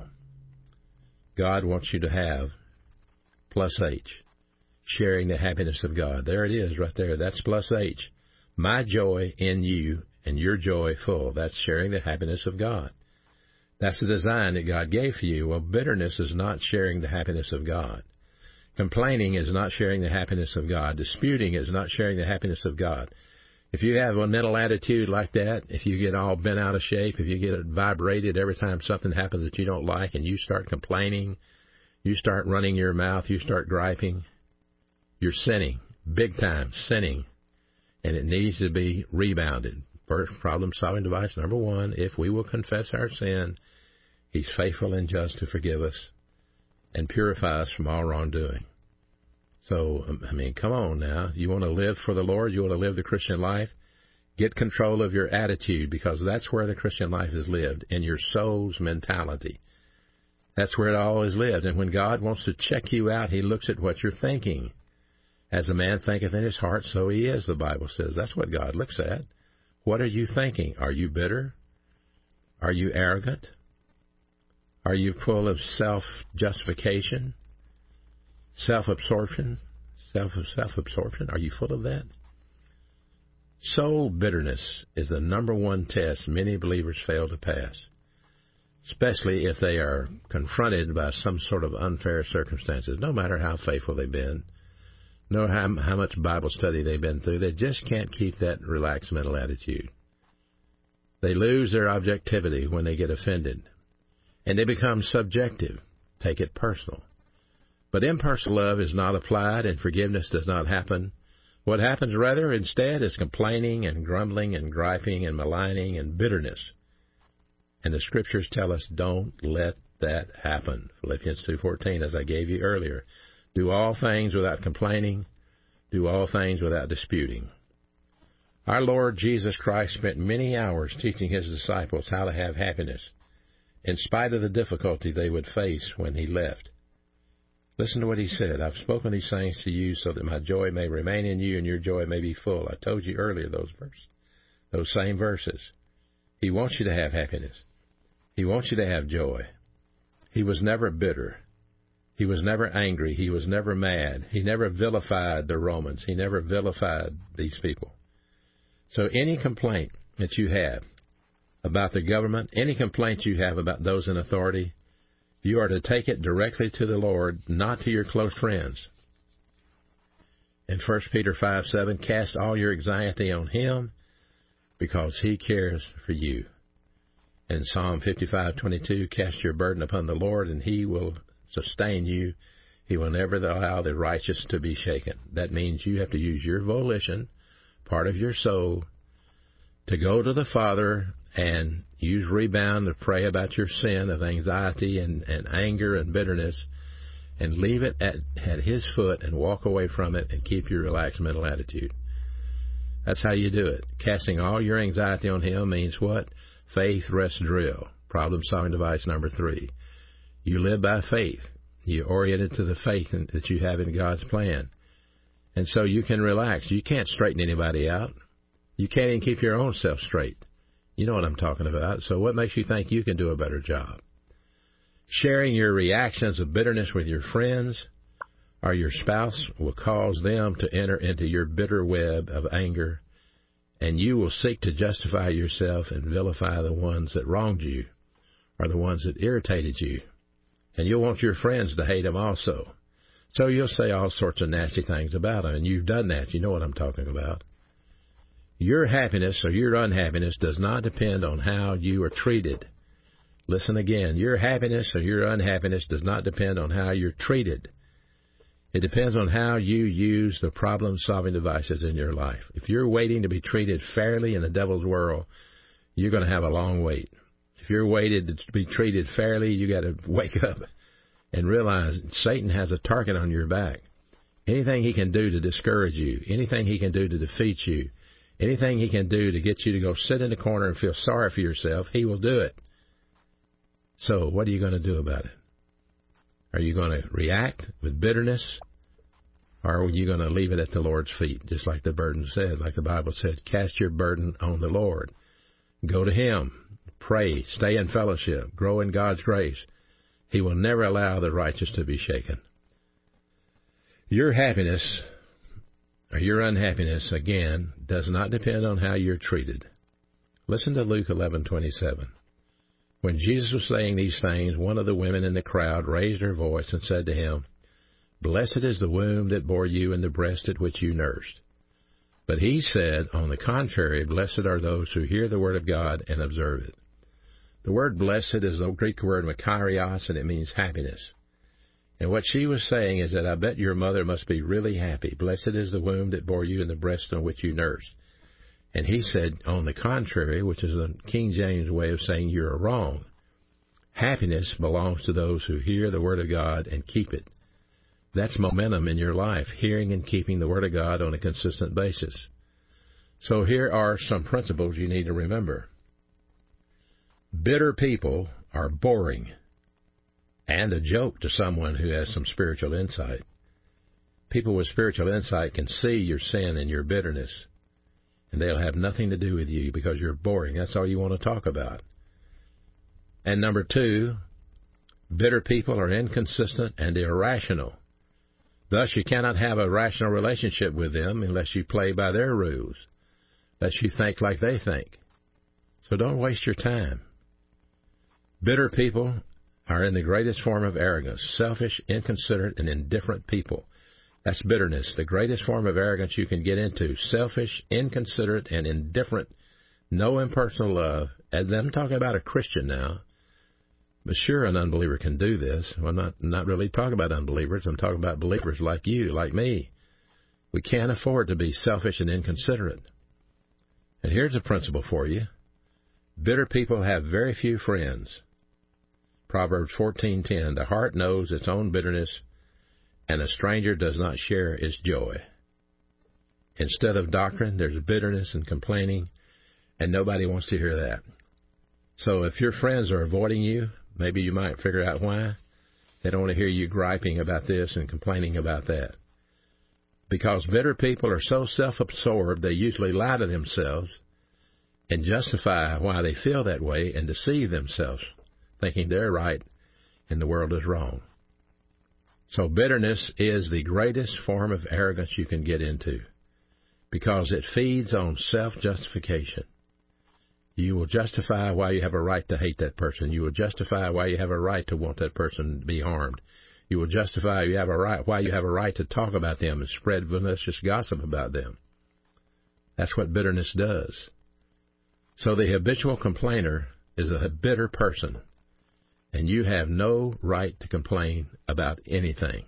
[SPEAKER 3] God wants you to have plus H, sharing the happiness of God. There it is right there. That's plus H. My joy in you and your joy full. That's sharing the happiness of God. That's the design that God gave for you. Well, bitterness is not sharing the happiness of God. Complaining is not sharing the happiness of God. Disputing is not sharing the happiness of God. If you have a mental attitude like that, if you get all bent out of shape, if you get vibrated every time something happens that you don't like and you start complaining, you start running your mouth, you start griping, you're sinning. big time, sinning, and it needs to be rebounded. First problem-solving device, number one, if we will confess our sin, He's faithful and just to forgive us and purify us from all wrongdoing. So, I mean, come on now. You want to live for the Lord? You want to live the Christian life? Get control of your attitude, because that's where the Christian life is lived, in your soul's mentality. That's where it all is lived. And when God wants to check you out, He looks at what you're thinking. As a man thinketh in his heart, so he is, the Bible says. That's what God looks at. What are you thinking? Are you bitter? Are you arrogant? Are you full of self-justification, self-absorption, self self-absorption? Are you full of that? Soul bitterness is the number one test many believers fail to pass, especially if they are confronted by some sort of unfair circumstances, no matter how faithful they've been, no matter how, how much Bible study they've been through. They just can't keep that relaxed mental attitude. They lose their objectivity when they get offended, and they become subjective, take it personal. But impersonal love is not applied, and forgiveness does not happen. What happens, rather, instead, is complaining and grumbling and griping and maligning and bitterness. And the Scriptures tell us, don't let that happen. Philippians two fourteen, as I gave you earlier. Do all things without complaining. Do all things without disputing. Our Lord Jesus Christ spent many hours teaching His disciples how to have happiness, in spite of the difficulty they would face when He left. Listen to what He said. I've spoken these things to you so that my joy may remain in you and your joy may be full. I told you earlier those verses, those same verses. He wants you to have happiness. He wants you to have joy. He was never bitter. He was never angry. He was never mad. He never vilified the Romans. He never vilified these people. So any complaint that you have about the government, any complaint you have about those in authority, you are to take it directly to the Lord, not to your close friends. In First Peter five seven, cast all your anxiety on Him because He cares for you. In Psalm fifty-five twenty-two, cast your burden upon the Lord and He will sustain you. He will never allow the righteous to be shaken. That means you have to use your volition, part of your soul, to go to the Father and use rebound to pray about your sin of anxiety and, and anger and bitterness, and leave it at, at His foot and walk away from it and keep your relaxed mental attitude. That's how you do it. Casting all your anxiety on Him means what? Faith, rest, drill. Problem-solving device number three. You live by faith. You're oriented to the faith in, that you have in God's plan. And so you can relax. You can't straighten anybody out. You can't even keep your own self straight. You know what I'm talking about. So what makes you think you can do a better job? Sharing your reactions of bitterness with your friends or your spouse will cause them to enter into your bitter web of anger, and you will seek to justify yourself and vilify the ones that wronged you or the ones that irritated you. And you'll want your friends to hate them also. So you'll say all sorts of nasty things about them, and you've done that. You know what I'm talking about. Your happiness or your unhappiness does not depend on how you are treated. Listen again. Your happiness or your unhappiness does not depend on how you're treated. It depends on how you use the problem-solving devices in your life. If you're waiting to be treated fairly in the devil's world, you're going to have a long wait. If you're waiting to be treated fairly, you got to wake up and realize Satan has a target on your back. Anything he can do to discourage you, anything he can do to defeat you, anything he can do to get you to go sit in the corner and feel sorry for yourself, he will do it. So what are you going to do about it? Are you going to react with bitterness, or are you going to leave it at the Lord's feet, just like the burden said, like the Bible said, cast your burden on the Lord. Go to Him. Pray. Stay in fellowship. Grow in God's grace. He will never allow the righteous to be shaken. Your happiness or your unhappiness, again, does not depend on how you're treated. Listen to Luke eleven twenty-seven. When Jesus was saying these things, one of the women in the crowd raised her voice and said to Him, Blessed is the womb that bore you and the breast at which you nursed. But He said, on the contrary, blessed are those who hear the word of God and observe it. The word blessed is the Greek word makarios, and it means happiness. And what she was saying is that I bet your mother must be really happy. Blessed is the womb that bore you and the breast on which you nursed. And he said, on the contrary, which is the King James way of saying you're wrong. Happiness belongs to those who hear the Word of God and keep it. That's momentum in your life, hearing and keeping the Word of God on a consistent basis. So here are some principles you need to remember. Bitter people are boring and a joke to someone who has some spiritual insight. People with spiritual insight can see your sin and your bitterness, and they'll have nothing to do with you because you're boring. That's all you want to talk about. And number two, bitter people are inconsistent and irrational. Thus, you cannot have a rational relationship with them unless you play by their rules, unless you think like they think. So don't waste your time. Bitter people are in the greatest form of arrogance, selfish, inconsiderate, and indifferent people. That's bitterness, the greatest form of arrogance you can get into. Selfish, inconsiderate, and indifferent, no impersonal love. And I'm talking about a Christian now. But sure, an unbeliever can do this. Well, I'm not, not really talking about unbelievers. I'm talking about believers like you, like me. We can't afford to be selfish and inconsiderate. And here's a principle for you. Bitter people have very few friends. Proverbs fourteen ten, the heart knows its own bitterness, and a stranger does not share its joy. Instead of doctrine, there's bitterness and complaining, and nobody wants to hear that. So if your friends are avoiding you, maybe you might figure out why. They don't want to hear you griping about this and complaining about that. Because bitter people are so self-absorbed, they usually lie to themselves and justify why they feel that way and deceive themselves, thinking they're right and the world is wrong. So bitterness is the greatest form of arrogance you can get into because it feeds on self-justification. You will justify why you have a right to hate that person. You will justify why you have a right to want that person to be harmed. You will justify you have a right, why you have a right to talk about them and spread malicious gossip about them. That's what bitterness does. So the habitual complainer is a bitter person, and you have no right to complain about anything.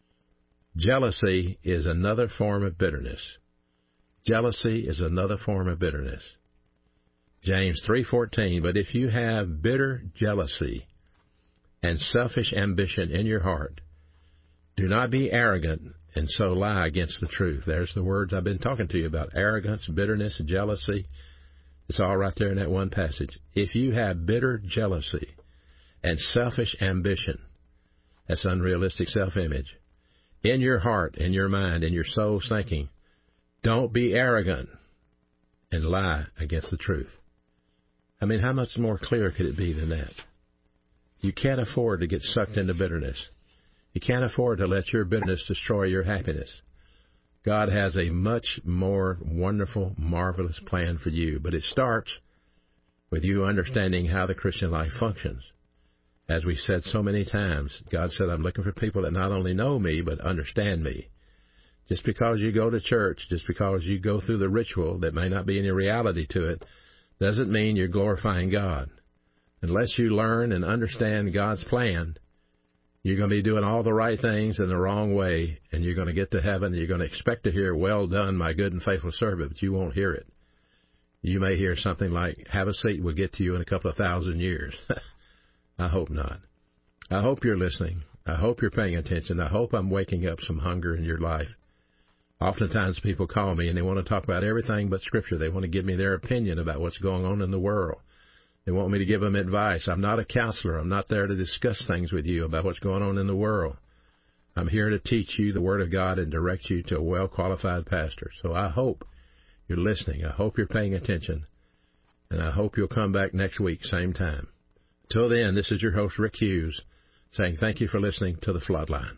[SPEAKER 3] Jealousy is another form of bitterness. Jealousy is another form of bitterness. James three fourteen, but if you have bitter jealousy and selfish ambition in your heart, do not be arrogant and so lie against the truth. There's the words I've been talking to you about, arrogance, bitterness, jealousy. It's all right there in that one passage. If you have bitter jealousy and selfish ambition, that's unrealistic self-image, in your heart, in your mind, in your soul's thinking, don't be arrogant and lie against the truth. I mean, how much more clear could it be than that? You can't afford to get sucked into bitterness. You can't afford to let your bitterness destroy your happiness. God has a much more wonderful, marvelous plan for you, but it starts with you understanding how the Christian life functions. As we said so many times, God said, I'm looking for people that not only know me, but understand me. Just because you go to church, just because you go through the ritual that may not be any reality to it, doesn't mean you're glorifying God. Unless you learn and understand God's plan, you're going to be doing all the right things in the wrong way, and you're going to get to heaven, and you're going to expect to hear, well done, my good and faithful servant, but you won't hear it. You may hear something like, have a seat, we'll get to you in a couple of thousand years. I hope not. I hope you're listening. I hope you're paying attention. I hope I'm waking up some hunger in your life. Oftentimes people call me and they want to talk about everything but Scripture. They want to give me their opinion about what's going on in the world. They want me to give them advice. I'm not a counselor. I'm not there to discuss things with you about what's going on in the world. I'm here to teach you the Word of God and direct you to a well-qualified pastor. So I hope you're listening. I hope you're paying attention. And I hope you'll come back next week, same time. Till then, this is your host, Rick Hughes, saying thank you for listening to The Floodline.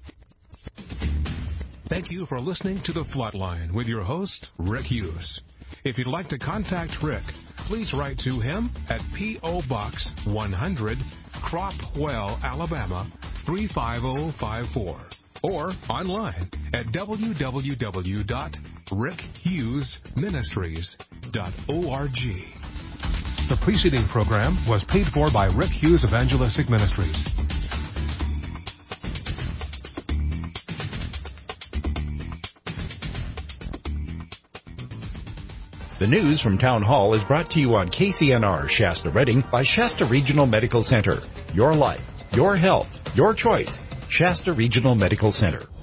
[SPEAKER 1] Thank you for listening to The Floodline with your host, Rick Hughes. If you'd like to contact Rick, please write to him at P O. Box one hundred, Cropwell, Alabama three five zero five four, or online at w w w dot rick hughes ministries dot org. The preceding program was paid for by Rick Hughes Evangelistic Ministries.
[SPEAKER 5] The news from Town Hall is brought to you on K C N R Shasta Redding by Shasta Regional Medical Center. Your life, your health, your choice. Shasta Regional Medical Center.